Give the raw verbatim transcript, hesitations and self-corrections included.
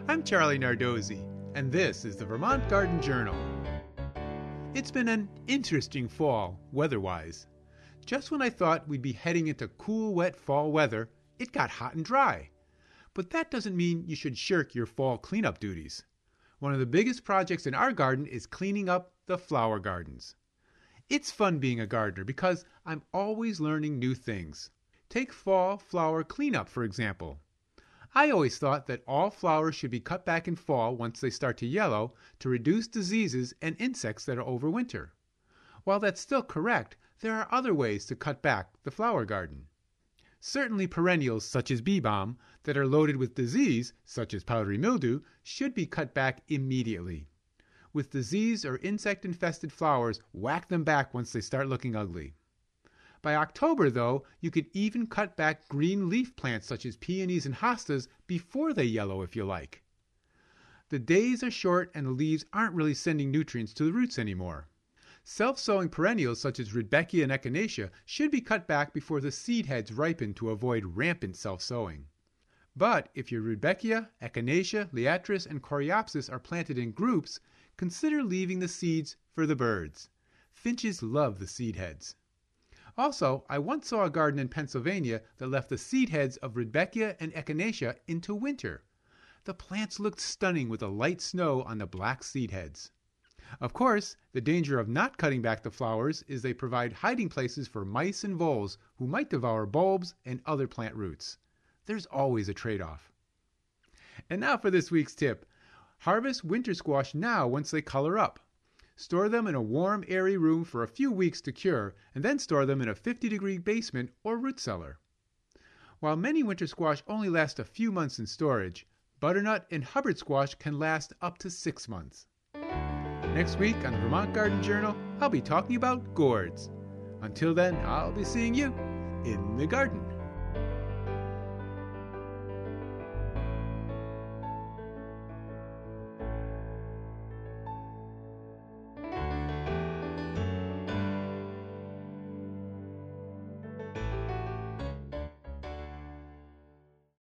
I'm Charlie Nardozzi, and this is the Vermont Garden Journal. It's been an interesting fall, weather-wise. Just when I thought we'd be heading into cool, wet fall weather, it got hot and dry. But that doesn't mean you should shirk your fall cleanup duties. One of the biggest projects in our garden is cleaning up the flower gardens. It's fun being a gardener because I'm always learning new things. Take fall flower cleanup, for example. I always thought that all flowers should be cut back in fall once they start to yellow to reduce diseases and insects that are overwinter. While that's still correct, there are other ways to cut back the flower garden. Certainly perennials such as bee balm that are loaded with disease, such as powdery mildew, should be cut back immediately. With disease or insect-infested flowers, whack them back once they start looking ugly. By October, though, you could even cut back green leaf plants such as peonies and hostas before they yellow if you like. The days are short and the leaves aren't really sending nutrients to the roots anymore. Self-sowing perennials such as Rudbeckia and Echinacea should be cut back before the seed heads ripen to avoid rampant self-sowing. But if your Rudbeckia, Echinacea, Liatris, and Coreopsis are planted in groups, consider leaving the seeds for the birds. Finches love the seed heads. Also, I once saw a garden in Pennsylvania that left the seed heads of Rudbeckia and Echinacea into winter. The plants looked stunning with a light snow on the black seed heads. Of course, the danger of not cutting back the flowers is they provide hiding places for mice and voles who might devour bulbs and other plant roots. There's always a trade-off. And now for this week's tip. Harvest winter squash now once they color up. Store them in a warm, airy room for a few weeks to cure, and then store them in a fifty degree basement or root cellar. While many winter squash only last a few months in storage, butternut and Hubbard squash can last up to six months. Next week on the Vermont Garden Journal, I'll be talking about gourds. Until then, I'll be seeing you in the garden.